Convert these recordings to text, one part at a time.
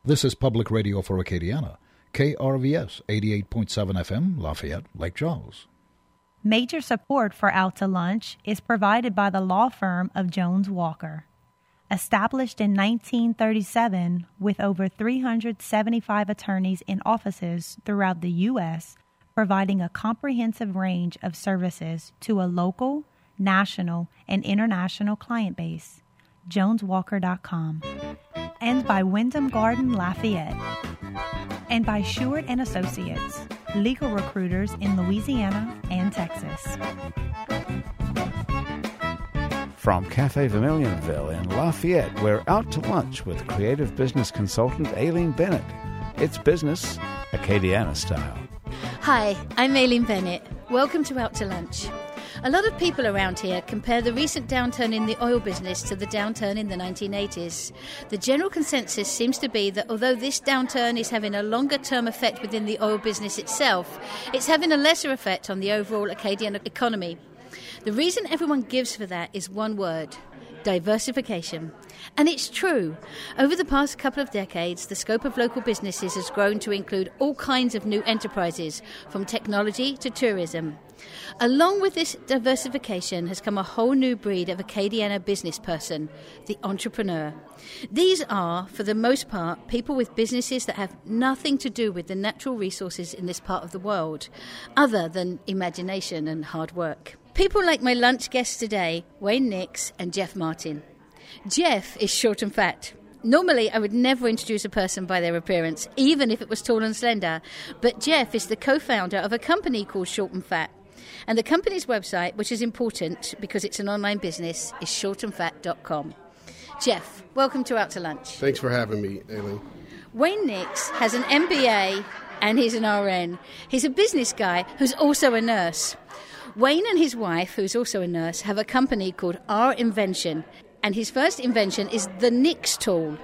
This is Public Radio for Acadiana, KRVS 88.7 FM, Lafayette, Lake Charles. Major support for Out to Lunch is provided by the law firm of Jones Walker. Established in 1937 with over 375 attorneys in offices throughout the U.S., providing a comprehensive range of services to a local, national, and international client base. JonesWalker.com. And by Wyndham Garden Lafayette. And by Sheward & Associates, legal recruiters in Louisiana and Texas. From Cafe Vermilionville in Lafayette, we're out to lunch with creative business consultant Aileen Bennett. It's business, Acadiana style. Hi, I'm Aileen Bennett. Welcome to Out to Lunch. A lot of people around here compare the recent downturn in the oil business to the downturn in the 1980s. The general consensus seems to be that although this downturn is having a longer-term effect within the oil business itself, it's having a lesser effect on the overall Acadian economy. The reason everyone gives for that is one word: diversification. And it's true. Over the past couple of decades, the scope of local businesses has grown to include all kinds of new enterprises, from technology to tourism. Along with this diversification has come a whole new breed of Acadiana business person, the entrepreneur. These are, for the most part, people with businesses that have nothing to do with the natural resources in this part of the world, other than imagination and hard work. People like my lunch guests today, Wayne Nix and Jeff Martin. Jeff is short and fat. Normally, I would never introduce a person by their appearance, even if it was tall and slender. But Jeff is the co-founder of a company called Short and Fat. And the company's website, which is important because it's an online business, is shortandfat.com. Jeff, welcome to Out to Lunch. Thanks for having me, Aileen. Wayne Nix has an MBA and he's an RN. He's a business guy who's also a nurse. Wayne and his wife, who's also a nurse, have a company called R Invention. And his first invention is the Nix tool.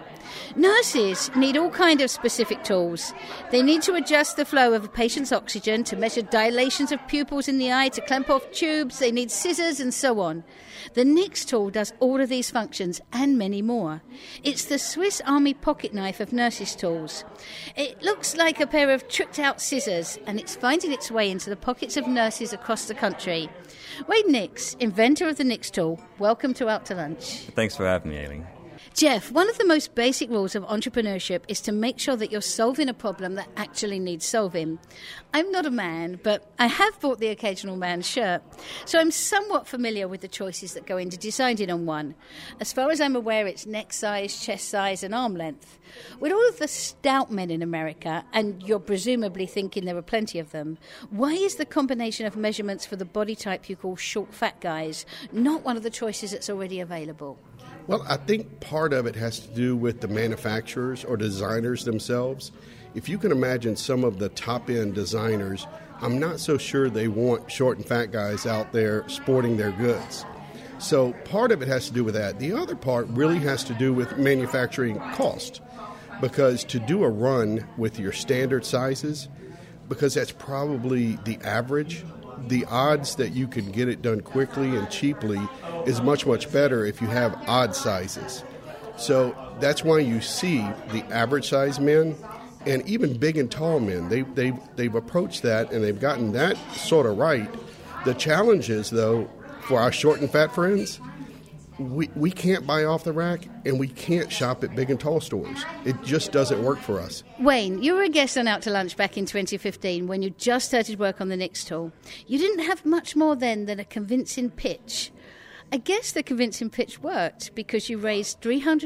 Nurses need all kinds of specific tools. They need to adjust the flow of a patient's oxygen, to measure dilations of pupils in the eye, to clamp off tubes. They need scissors and so on. The Nix tool does all of these functions and many more. It's the Swiss Army pocket knife of nurses' tools. It looks like a pair of tricked-out scissors, and it's finding its way into the pockets of nurses across the country. Wade Nix, inventor of the Nix tool, welcome to Out to Lunch. Thanks for having me, Aileen. Jeff, one of the most basic rules of entrepreneurship is to make sure that you're solving a problem that actually needs solving. I'm not a man, but I have bought the occasional man's shirt, so I'm somewhat familiar with the choices that go into deciding on one. As far as I'm aware, it's neck size, chest size, and arm length. With all of the stout men in America, and you're presumably thinking there are plenty of them, why is the combination of measurements for the body type you call short, fat guys not one of the choices that's already available? Well, I think part of it has to do with the manufacturers or designers themselves. If you can imagine some of the top-end designers, I'm not so sure they want short and fat guys out there sporting their goods. So part of it has to do with that. The other part really has to do with manufacturing cost, because to do a run with your standard sizes, because that's probably the average, the odds that you can get it done quickly and cheaply is much, much better if you have odd sizes. So that's why you see the average size men and even big and tall men. They've approached that and they've gotten that sort of right. The challenge is, though, for our short and fat friends, we can't buy off the rack and we can't shop at big and tall stores. It just doesn't work for us. Wayne, you were a guest on Out to Lunch back in 2015 when you just started work on the Nix tool. You didn't have much more then than a convincing pitch. I guess the convincing pitch worked because you raised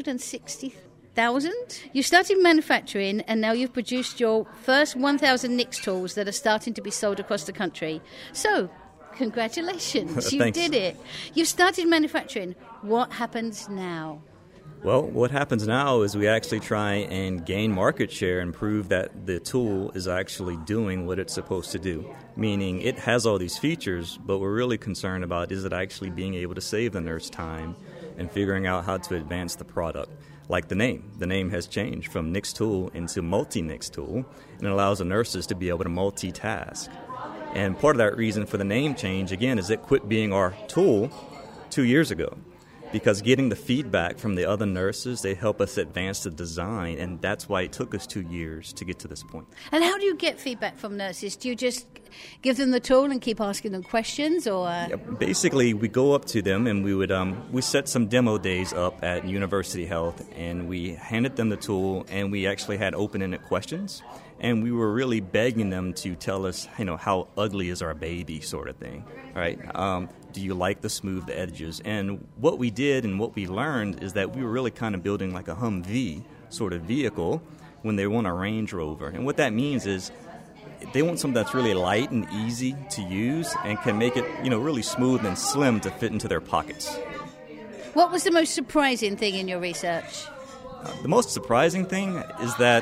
$360,000. You started manufacturing and now you've produced your first 1,000 Nix tools that are starting to be sold across the country. So, congratulations, you did it. You've started manufacturing. What happens now? Well, what happens now is we actually try and gain market share and prove that the tool is actually doing what it's supposed to do. Meaning it has all these features, but we're really concerned about is it actually being able to save the nurse time and figuring out how to advance the product. Like the name. The name has changed from Nix tool into multi-Nix tool, and it allows the nurses to be able to multitask. And part of that reason for the name change, again, is it quit being our tool 2 years ago. because getting the feedback from the other nurses, they help us advance the design, and that's why it took us 2 years to get to this point. And how do you get feedback from nurses? Do you just give them the tool and keep asking them questions, or? Yeah, basically, we go up to them and we set some demo days up at University Health, and we handed them the tool, and we actually had open-ended questions, and we were really begging them to tell us, how ugly is our baby, sort of thing, right? Do you like the smooth edges? And what we did and what we learned is that we were really kind of building like a Humvee sort of vehicle when they want a Range Rover. And what that means is they want something that's really light and easy to use and can make it, really smooth and slim to fit into their pockets. What was the most surprising thing in your research? The most surprising thing is that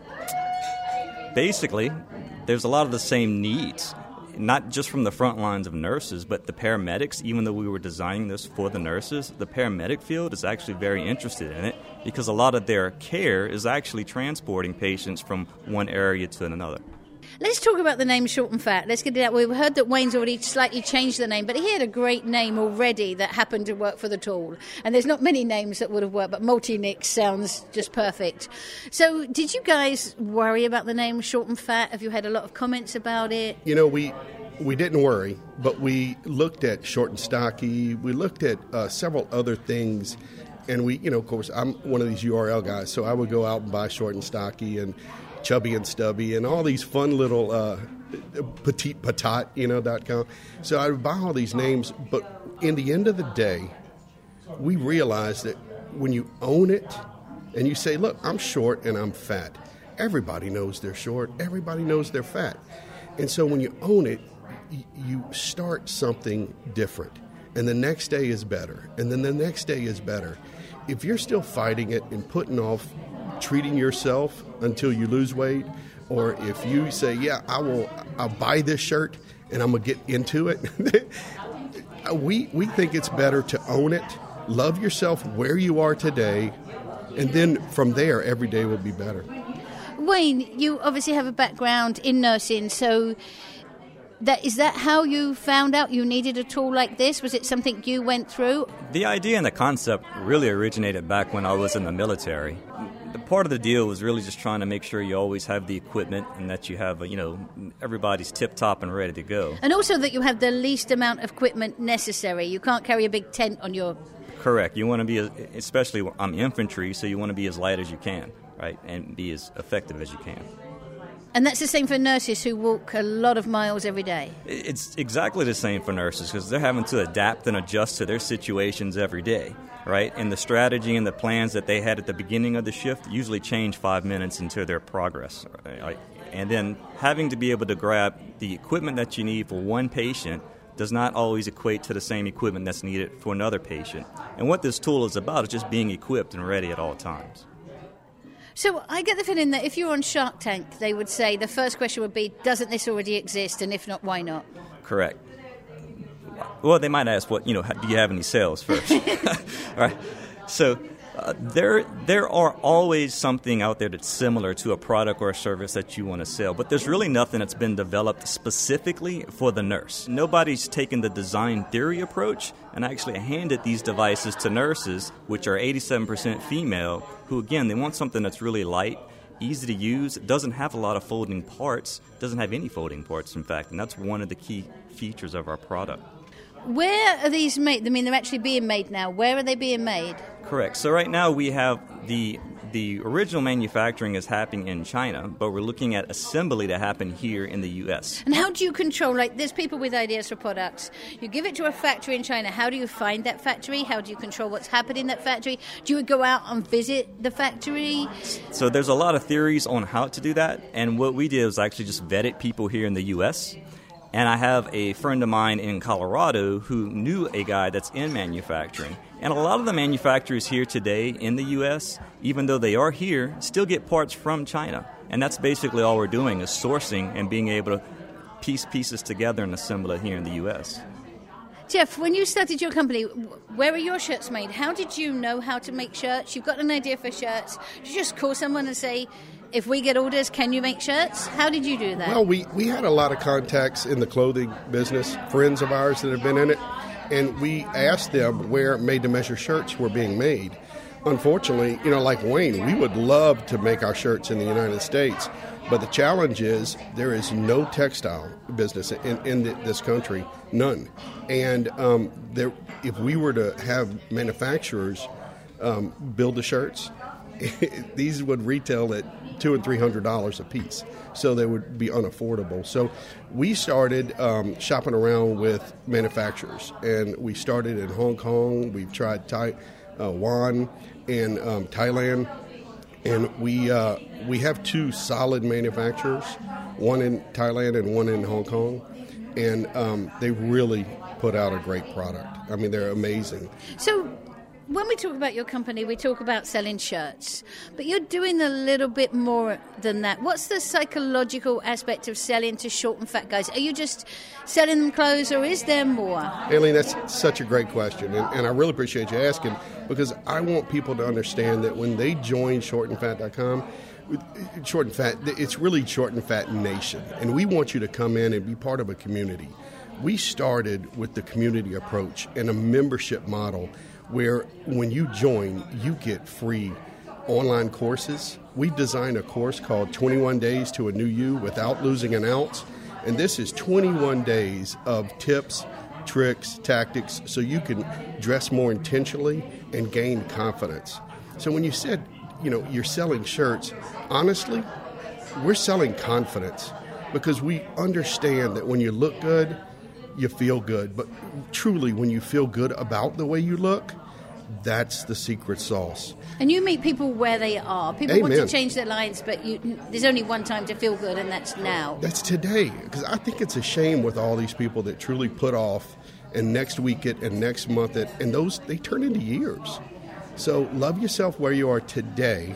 basically there's a lot of the same needs, not just from the front lines of nurses, but the paramedics. Even though we were designing this for the nurses, the paramedic field is actually very interested in it because a lot of their care is actually transporting patients from one area to another. Let's talk about the name Short and Fat. Let's get to that. We've heard that Wayne's already slightly changed the name, but he had a great name already that happened to work for the tool. And there's not many names that would have worked, but Multi-Nix sounds just perfect. So did you guys worry about the name Short and Fat? Have you had a lot of comments about it? We didn't worry, but we looked at Short and Stocky. We looked at several other things. And we, of course, I'm one of these URL guys, so I would go out and buy Short and Stocky and Chubby and Stubby and all these fun little petite patat, .com. So I would buy all these names, but in the end of the day, we realized that when you own it and you say, look, I'm short and I'm fat, everybody knows they're short, everybody knows they're fat. And so when you own it, you start something different. And the next day is better. And then the next day is better. If you're still fighting it and putting off treating yourself until you lose weight, or if you say, yeah, I'll buy this shirt and I'm going to get into it, we think it's better to own it, love yourself where you are today, and then from there, every day will be better. Wayne, you obviously have a background in nursing, so is that how you found out you needed a tool like this? Was it something you went through? The idea and the concept really originated back when I was in the military. Part of the deal was really just trying to make sure you always have the equipment and that you have, everybody's tip-top and ready to go. And also that you have the least amount of equipment necessary. You can't carry a big tent on your... Correct. You want to be, especially I'm infantry, so you want to be as light as you can, right, and be as effective as you can. And that's the same for nurses who walk a lot of miles every day? It's exactly the same for nurses because they're having to adapt and adjust to their situations every day, right? And the strategy and the plans that they had at the beginning of the shift usually change 5 minutes into their progress, right? And then having to be able to grab the equipment that you need for one patient does not always equate to the same equipment that's needed for another patient. And what this tool is about is just being equipped and ready at all times. So I get the feeling that if you're on Shark Tank, they would say the first question would be, doesn't this already exist? And if not, why not? Correct. Well, they might ask, do you have any sales first? All right. So there are always something out there that's similar to a product or a service that you want to sell, but there's really nothing that's been developed specifically for the nurse. Nobody's taken the design theory approach and actually handed these devices to nurses, which are 87% female, who, again, they want something that's really light, easy to use, doesn't have a lot of folding parts, doesn't have any folding parts, in fact, and that's one of the key features of our product. Where are these made? I mean, they're actually being made now. Where are they being made? Correct. So right now we have the original manufacturing is happening in China, but we're looking at assembly to happen here in the U.S. And how do you control, there's people with ideas for products. You give it to a factory in China. How do you find that factory? How do you control what's happening in that factory? Do you go out and visit the factory? So there's a lot of theories on how to do that, and what we did was actually just vetted people here in the U.S., and I have a friend of mine in Colorado who knew a guy that's in manufacturing. And a lot of the manufacturers here today in the U.S., even though they are here, still get parts from China. And that's basically all we're doing is sourcing and being able to piece pieces together and assemble it here in the U.S. Jeff, when you started your company, where are your shirts made? How did you know how to make shirts? You've got an idea for shirts. Did you just call someone and say, if we get orders, can you make shirts? How did you do that? Well, we had a lot of contacts in the clothing business, friends of ours that have been in it. And we asked them where made-to-measure shirts were being made. Unfortunately, like Wayne, we would love to make our shirts in the United States, but the challenge is there is no textile business in this country, none. And if we were to have manufacturers build the shirts, these would retail at $200 and $300 a piece, so they would be unaffordable. So we started shopping around with manufacturers, and we started in Hong Kong. We've tried Taiwan and Thailand, and we have two solid manufacturers, one in Thailand and one in Hong Kong, and they really put out a great product. I mean, they're amazing. So when we talk about your company, we talk about selling shirts, but you're doing a little bit more than that. What's the psychological aspect of selling to short and fat guys? Are you just selling them clothes, or is there more? Aileen, that's such a great question, and I really appreciate you asking, because I want people to understand that when they join shortandfat.com, Short and Fat, it's really Short and Fat Nation, and we want you to come in and be part of a community. We started with the community approach and a membership model where when you join, you get free online courses. We designed a course called 21 Days to a New You Without Losing an Ounce, and this is 21 days of tips, tricks, tactics, so you can dress more intentionally and gain confidence. So when you said, you're selling shirts, honestly, we're selling confidence, because we understand that when you look good, you feel good. But truly, when you feel good about the way you look, that's the secret sauce. And you meet people where they are. People Amen. want to change their lives, but there's only one time to feel good, and that's now. That's today. Because I think it's a shame with all these people that truly put off, and next week it, and next month it, and those, they turn into years. So love yourself where you are today.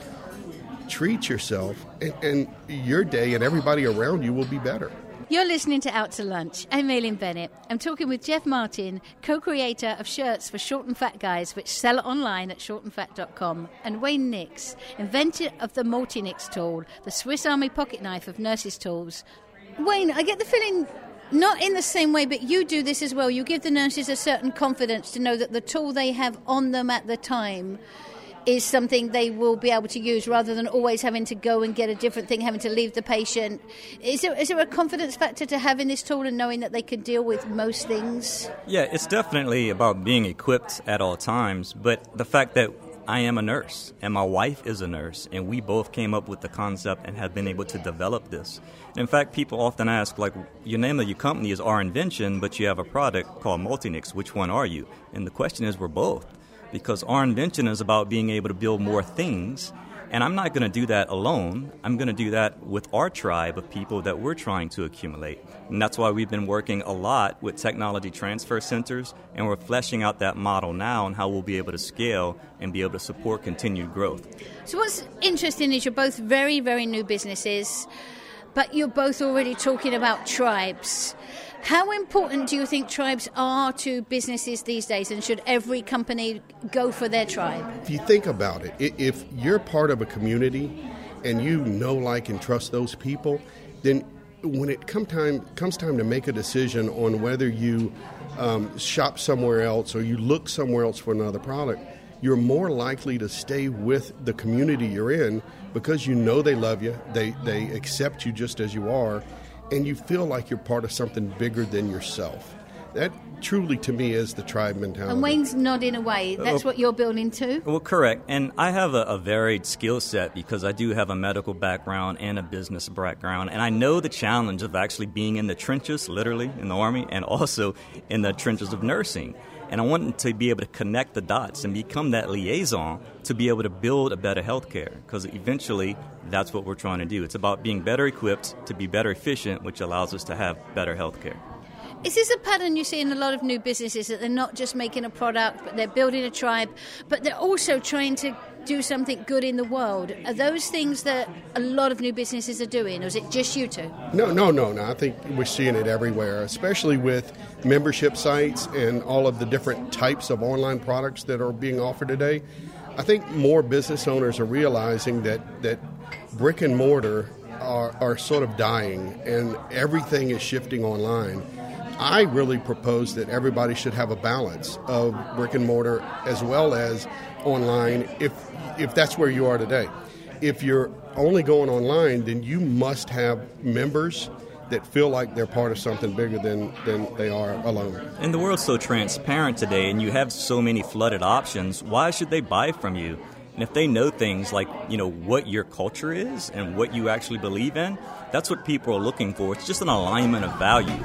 Treat yourself, and your day and everybody around you will be better. You're listening to Out to Lunch. I'm Aileen Bennett. I'm talking with Jeff Martin, co-creator of shirts for short and fat guys, which sell online at shortandfat.com, and Wayne Nix, inventor of the Multi-Nix tool, the Swiss Army pocket knife of nurses' tools. Wayne, I get the feeling, not in the same way, but you do this as well. You give the nurses a certain confidence to know that the tool they have on them at the time is something they will be able to use, rather than always having to go and get a different thing, having to leave the patient. Is there a confidence factor to having this tool and knowing that they can deal with most things? Yeah, it's definitely about being equipped at all times, but the fact that I am a nurse and my wife is a nurse, and we both came up with the concept and have been able to develop this. In fact, people often ask, your name of your company is Our Invention, but you have a product called Multi-Nix. Which one are you? And the question is, we're both. Because our invention is about being able to build more things, and I'm not going to do that alone. I'm going to do that with our tribe of people that we're trying to accumulate. And that's why we've been working a lot with technology transfer centers, and we're fleshing out that model now and how we'll be able to scale and be able to support continued growth. So what's interesting is you're both very, very new businesses, but you're both already talking about tribes. How important do you think tribes are to businesses these days, and should every company go for their tribe? If you think about it, if you're part of a community and you know, like, and trust those people, then when it comes time to make a decision on whether you shop somewhere else or you look somewhere else for another product, you're more likely to stay with the community you're in, because you know they love you, they accept you just as you are, and you feel like you're part of something bigger than yourself. That truly, to me, is the tribe mentality. And Wayne's nodding away. That's what you're building too? Well, correct. And I have a varied skill set, because I do have a medical background and a business background. And I know the challenge of actually being in the trenches, literally, in the Army, and also in the trenches of nursing. And I wanted to be able to connect the dots and become that liaison to be able to build a better healthcare, because eventually that's what we're trying to do. It's about being better equipped to be better efficient, which allows us to have better healthcare. Is this a pattern you see in a lot of new businesses, that they're not just making a product, but they're building a tribe, but they're also trying to do something good in the world? Are those things that a lot of new businesses are doing, or is it just you two? No. I think we're seeing it everywhere, especially with membership sites and all of the different types of online products that are being offered today. I think more business owners are realizing that brick and mortar are sort of dying, and everything is shifting online. I really propose that everybody should have a balance of brick and mortar as well as online if that's where you are today. If you're only going online, then you must have members that feel like they're part of something bigger than they are alone. And the world's so transparent today, and you have so many flooded options. Why should they buy from you? And if they know things like, what your culture is and what you actually believe in, that's what people are looking for. It's just an alignment of values.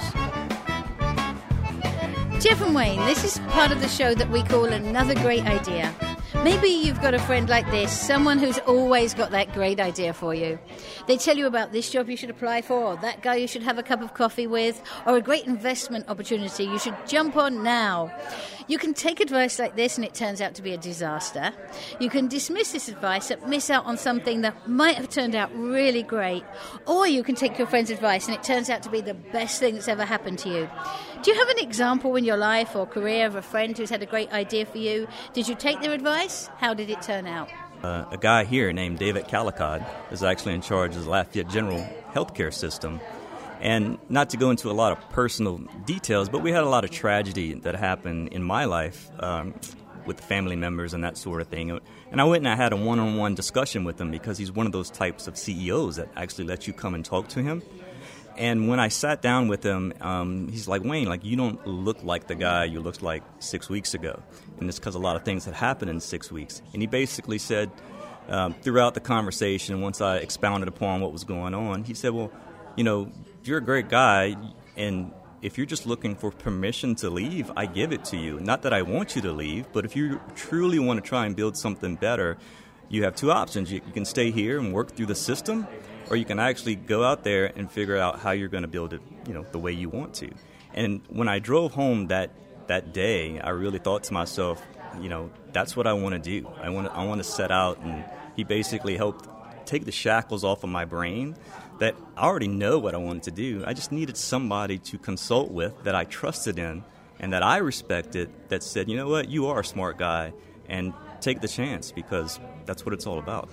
Jeff and Wayne, this is part of the show that we call Another Great Idea. Maybe you've got a friend like this, someone who's always got that great idea for you. They tell you about this job you should apply for, or that guy you should have a cup of coffee with, or a great investment opportunity you should jump on now. You can take advice like this and it turns out to be a disaster. You can dismiss this advice and miss out on something that might have turned out really great. Or you can take your friend's advice and it turns out to be the best thing that's ever happened to you. Do you have an example in your life or career of a friend who's had a great idea for you? Did you take their advice? How did it turn out? A guy here named David Calicod is actually in charge of the Lafayette General Healthcare System. And not to go into a lot of personal details, but we had a lot of tragedy that happened in my life with family members and that sort of thing. And I went and I had a one-on-one discussion with him because he's one of those types of CEOs that actually let you come and talk to him. And when I sat down with him, he's like, Wayne, you don't look like the guy you looked like 6 weeks ago. And it's because a lot of things had happened in 6 weeks. And he basically said, throughout the conversation, once I expounded upon what was going on, he said, well, you're a great guy, and if you're just looking for permission to leave, I give it to you. Not that I want you to leave, but if you truly want to try and build something better, you have two options. You can stay here and work through the system, or you can actually go out there and figure out how you're going to build it, the way you want to. And when I drove home that day, I really thought to myself, that's what I want to do. I want to set out, and he basically helped take the shackles off of my brain that I already know what I wanted to do. I just needed somebody to consult with that I trusted in and that I respected that said, you know what, you are a smart guy, and take the chance because that's what it's all about.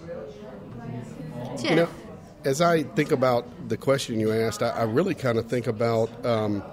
Yeah. As I think about the question you asked, I really kind of think about an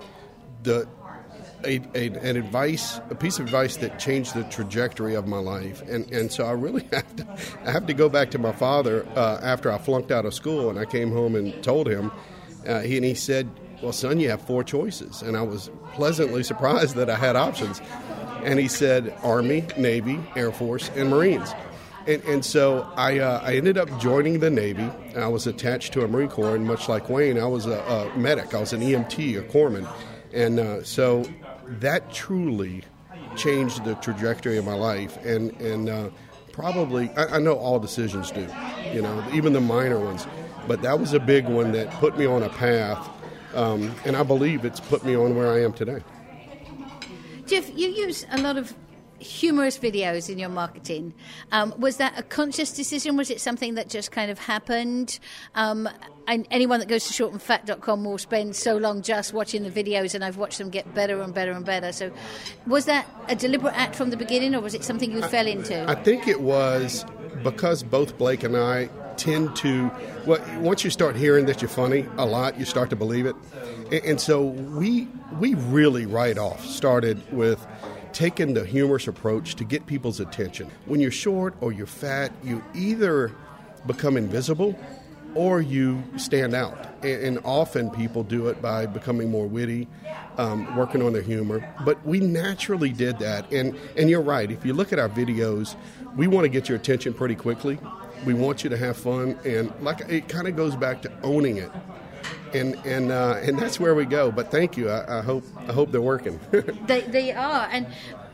advice, a piece of advice that changed the trajectory of my life, and so I really have to go back to my father after I flunked out of school, and I came home and told him, he said, "Well, son, you have 4 choices," and I was pleasantly surprised that I had options, and he said, Army, Navy, Air Force, and Marines. And so I ended up joining the Navy. I was attached to a Marine Corps, and much like Wayne, I was a medic. I was an EMT, a corpsman. And so that truly changed the trajectory of my life. And probably, I know all decisions do, even the minor ones. But that was a big one that put me on a path. And I believe it's put me on where I am today. Jeff, you use a lot of humorous videos in your marketing. Was that a conscious decision? Was it something that just kind of happened? And anyone that goes to shortandfat.com will spend so long just watching the videos, and I've watched them get better and better and better. So was that a deliberate act from the beginning, or was it something you fell into? I think it was because both Blake and I tend to, once you start hearing that you're funny a lot, you start to believe it. And so we really right off started with taking the humorous approach to get people's attention. When you're short or you're fat, you either become invisible or you stand out. And often people do it by becoming more witty, working on their humor. But we naturally did that. And you're right. If you look at our videos, we want to get your attention pretty quickly. We want you to have fun. And it kind of goes back to owning it. And that's where we go. But thank you. I hope they're working. They are. And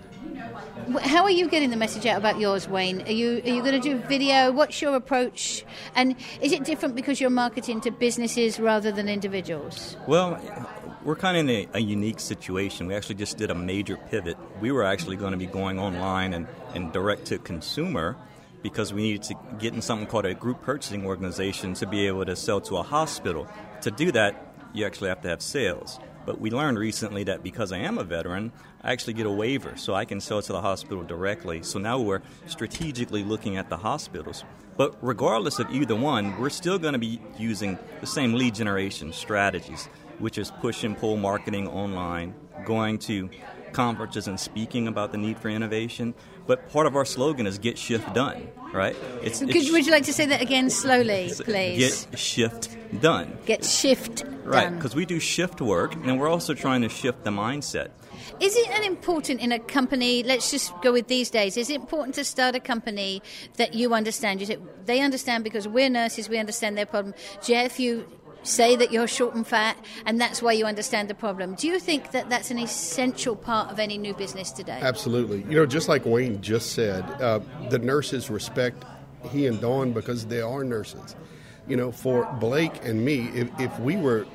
how are you getting the message out about yours, Wayne? Are you going to do video? What's your approach? And is it different because you're marketing to businesses rather than individuals? Well, we're kind of in a unique situation. We actually just did a major pivot. We were actually going to be going online and direct to consumer, because we needed to get in something called a group purchasing organization to be able to sell to a hospital. To do that, you actually have to have sales. But we learned recently that because I am a veteran, I actually get a waiver, so I can sell to the hospital directly. So now we're strategically looking at the hospitals. But regardless of either one, we're still going to be using the same lead generation strategies. which is push and pull marketing online, going to conferences and speaking about the need for innovation. But part of our slogan is get shift done, right? Would you like to say that again slowly, please? Get shift done. Get shift done. Right, because we do shift work, and we're also trying to shift the mindset. Is it important in a company, let's just go with these days, is it important to start a company that you understand? You say, they understand because we're nurses, we understand their problem. Jeff, you say that you're short and fat, and that's why you understand the problem. Do you think that that's an essential part of any new business today? Absolutely. Just like Wayne just said, the nurses respect he and Dawn because they are nurses. For Blake and me, if we were,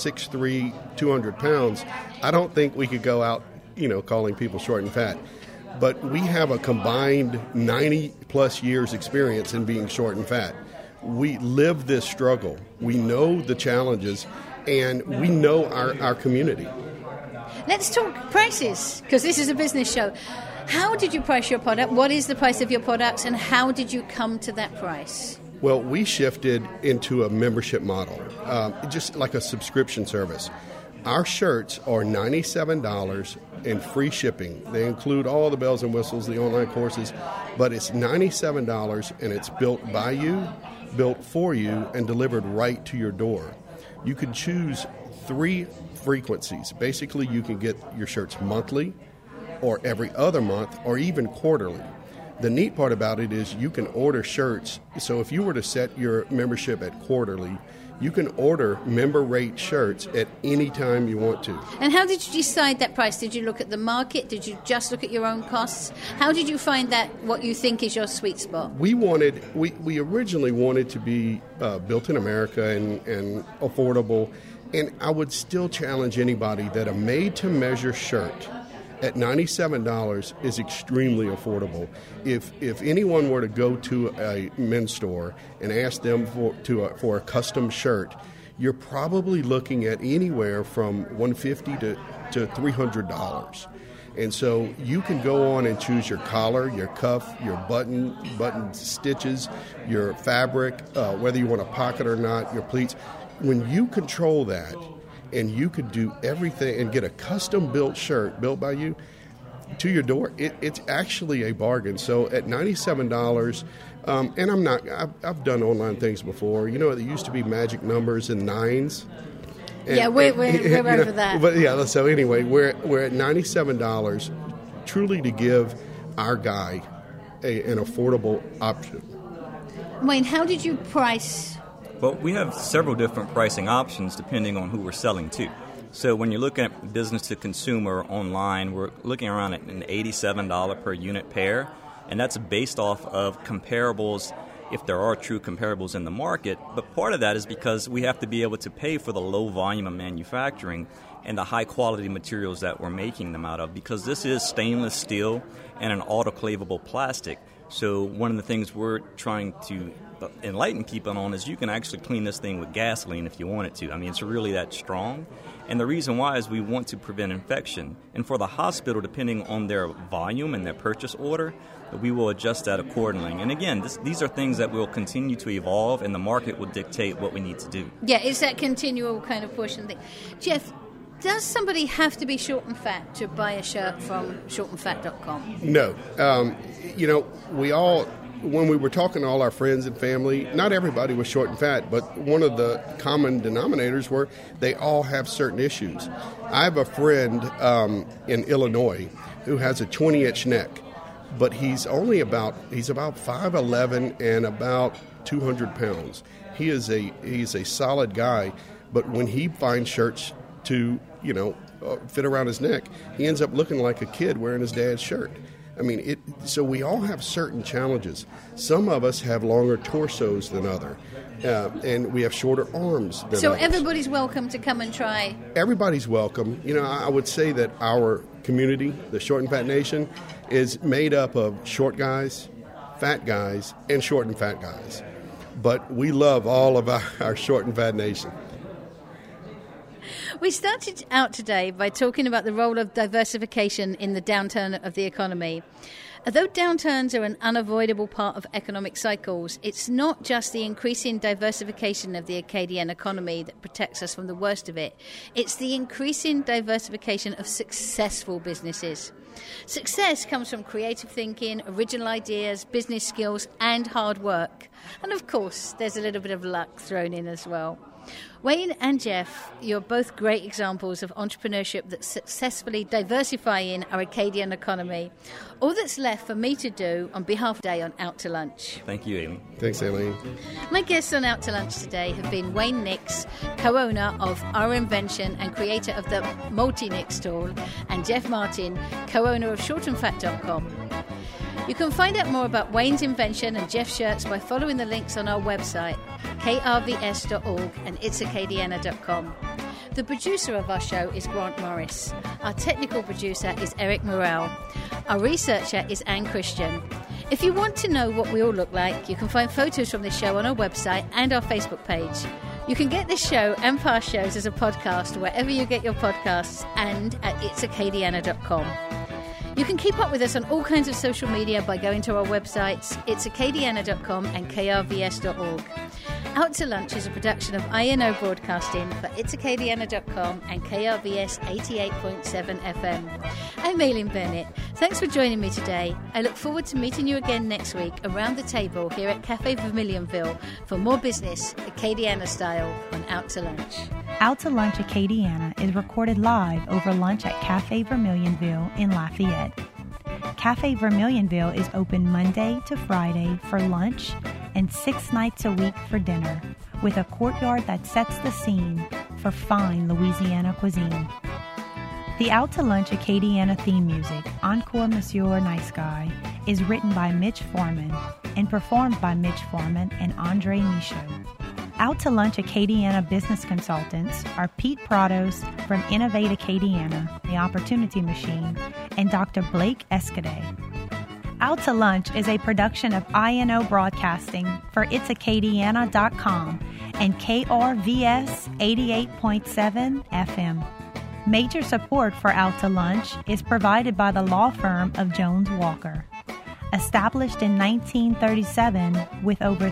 6'3", 200 pounds, I don't think we could go out, calling people short and fat. But we have a combined 90-plus years experience in being short and fat. We live this struggle. We know the challenges, and we know our community. Let's talk prices, because this is a business show. How did you price your product? What is the price of your products, and how did you come to that price? Well, we shifted into a membership model, just like a subscription service. Our shirts are $97 and free shipping. They include all the bells and whistles, the online courses, but it's $97 and it's built by you, built for you, and delivered right to your door. You can choose 3 frequencies. Basically, you can get your shirts monthly or every other month or even quarterly. The neat part about it is you can order shirts. So if you were to set your membership at quarterly, you can order member rate shirts at any time you want to. And how did you decide that price? Did you look at the market? Did you just look at your own costs? How did you find that what you think is your sweet spot? We originally wanted to be built in America and affordable. And I would still challenge anybody that a made-to-measure shirt at $97 is extremely affordable. If anyone were to go to a men's store and ask them for a custom shirt, you're probably looking at anywhere from $150 to $300. And so you can go on and choose your collar, your cuff, your button stitches, your fabric, whether you want a pocket or not, your pleats. When you control that, and you could do everything and get a custom-built shirt built by you to your door, it's actually a bargain. So at $97, and I've done online things before. It used to be magic numbers and nines. And, we're over that. But yeah, so anyway, we're at $97, truly to give our guy an affordable option. Wayne, how did you price? Well, we have several different pricing options depending on who we're selling to. So when you're looking at business to consumer online, we're looking around at an $87 per unit pair, and that's based off of comparables, if there are true comparables in the market. But part of that is because we have to be able to pay for the low volume of manufacturing and the high quality materials that we're making them out of, because this is stainless steel and an autoclavable plastic. So one of the things we're trying to enlighten people on is you can actually clean this thing with gasoline if you want it to. I mean, it's really that strong. And the reason why is we want to prevent infection. And for the hospital, depending on their volume and their purchase order, we will adjust that accordingly. And again, these are things that will continue to evolve, and the market will dictate what we need to do. Yeah, it's that continual kind of push and thing. Jeff, does somebody have to be short and fat to buy a shirt from shortandfat.com? No. We all, when we were talking to all our friends and family, not everybody was short and fat, but one of the common denominators were they all have certain issues. I have a friend in Illinois who has a 20-inch neck, but he's about 5'11" and about 200 pounds. He's a solid guy, but when he finds shirts to fit around his neck, he ends up looking like a kid wearing his dad's shirt. I mean, so we all have certain challenges. Some of us have longer torsos than others, and we have shorter arms than So others. Everybody's welcome to come and try. Everybody's welcome. I would say that our community, the Short and Fat Nation, is made up of short guys, fat guys, and short and fat guys. But we love all of our Short and Fat Nation. We started out today by talking about the role of diversification in the downturn of the economy. Although downturns are an unavoidable part of economic cycles, it's not just the increasing diversification of the Acadian economy that protects us from the worst of it. It's the increasing diversification of successful businesses. Success comes from creative thinking, original ideas, business skills, and hard work. And of course, there's a little bit of luck thrown in as well. Wayne and Jeff, you're both great examples of entrepreneurship that's successfully diversifying our Acadian economy. All that's left for me to do on behalf of Day on Out to Lunch. Thank you, Aileen. Thanks, Aileen. My guests on Out to Lunch today have been Wayne Nix, co-owner of Our Invention and creator of the Multi-Nix tool, and Jeff Martin, co-owner of shortandfat.com. You can find out more about Wayne's invention and Jeff's shirts by following the links on our website, krvs.org and itsacadiana.com. The producer of our show is Grant Morris. Our technical producer is Eric Morrell. Our researcher is Anne Christian. If you want to know what we all look like, you can find photos from this show on our website and our Facebook page. You can get this show and past shows as a podcast wherever you get your podcasts and at itsacadiana.com. You can keep up with us on all kinds of social media by going to our websites, itsacadiana.com and krvs.org. Out to Lunch is a production of INO Broadcasting for itsacadiana.com and KRVS 88.7 FM. I'm Aileen Bennett. Thanks for joining me today. I look forward to meeting you again next week around the table here at Cafe Vermilionville for more business, Acadiana style, on Out to Lunch. Out to Lunch Acadiana is recorded live over lunch at Cafe Vermilionville in Lafayette. Cafe Vermilionville is open Monday to Friday for lunch and 6 nights a week for dinner, with a courtyard that sets the scene for fine Louisiana cuisine. The Out to Lunch Acadiana theme music, Encore Monsieur Nice Guy, is written by Mitch Foreman and performed by Mitch Foreman and Andre Michaud. Out to Lunch Acadiana business consultants are Pete Prados from Innovate Acadiana, The Opportunity Machine, and Dr. Blake Escaday. Out to Lunch is a production of INO Broadcasting for itsacadiana.com and KRVS 88.7 FM. Major support for Out to Lunch is provided by the law firm of Jones Walker. Established in 1937 with over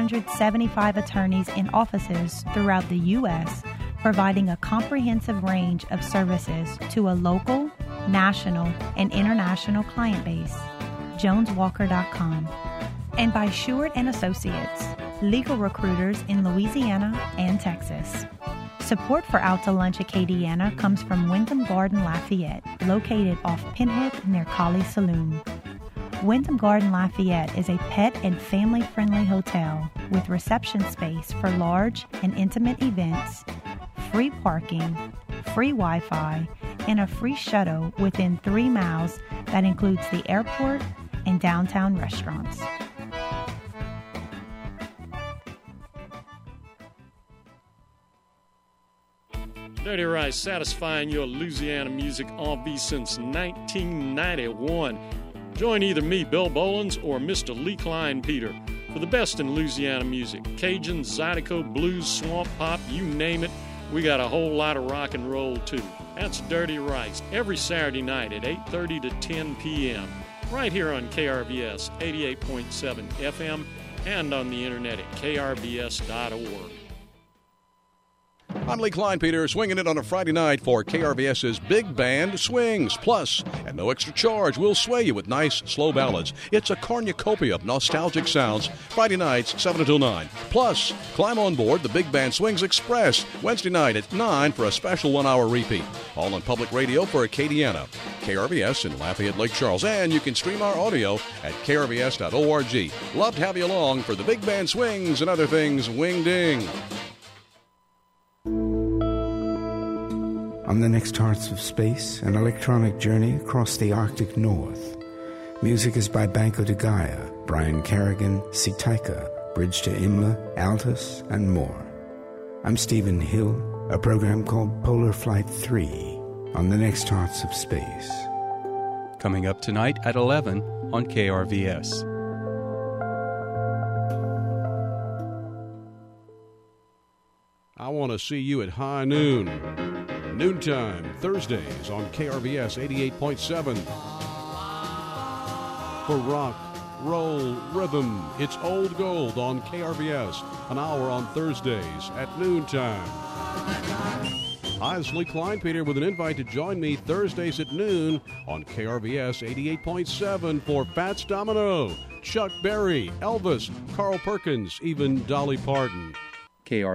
375 attorneys in offices throughout the U.S., providing a comprehensive range of services to a local, national, and international client base. JonesWalker.com. And by Sheward & Associates, legal recruiters in Louisiana and Texas. Support for Out to Lunch Acadiana comes from Wyndham Garden Lafayette, located off Pinhead near Colley Saloon. Wyndham Garden Lafayette is a pet and family-friendly hotel with reception space for large and intimate events, free parking, free Wi-Fi, and a free shuttle within 3 miles that includes the airport and downtown restaurants. Dirty Rice, satisfying your Louisiana music envie since 1991. Join either me, Bill Bolins, or Mr. Lee Klein Peter for the best in Louisiana music. Cajun, Zydeco, blues, swamp pop, you name it. We got a whole lot of rock and roll, too. That's Dirty Rice, every Saturday night at 8:30 to 10 p.m. right here on KRVS 88.7 FM and on the internet at krvs.org. I'm Lee Klein Peter, swinging it on a Friday night for KRVS's Big Band Swings. Plus, at no extra charge, we'll sway you with nice, slow ballads. It's a cornucopia of nostalgic sounds, Friday nights, 7 until 9. Plus, climb on board the Big Band Swings Express, Wednesday night at 9 for a special 1-hour repeat. All on public radio for Acadiana, KRVS in Lafayette, Lake Charles. And you can stream our audio at krvs.org. Love to have you along for the Big Band Swings and other things wing-ding. On the next Hearts of Space, an electronic journey across the Arctic North. Music is by Banco de Gaia, Brian Kerrigan, Sitaika, Bridge to Imla, Altus, and more. I'm Stephen Hill, a program called Polar Flight 3 on the next Hearts of Space. Coming up tonight at 11 on KRVS. I want to see you at high noon. Noontime, Thursdays on KRVS 88.7. for rock, roll, rhythm. It's Old Gold on KRVS, an hour on Thursdays at noontime. Hi, this is Lee Kleinpeter with an invite to join me Thursdays at noon on KRVS 88.7 for Fats Domino, Chuck Berry, Elvis, Carl Perkins, even Dolly Parton.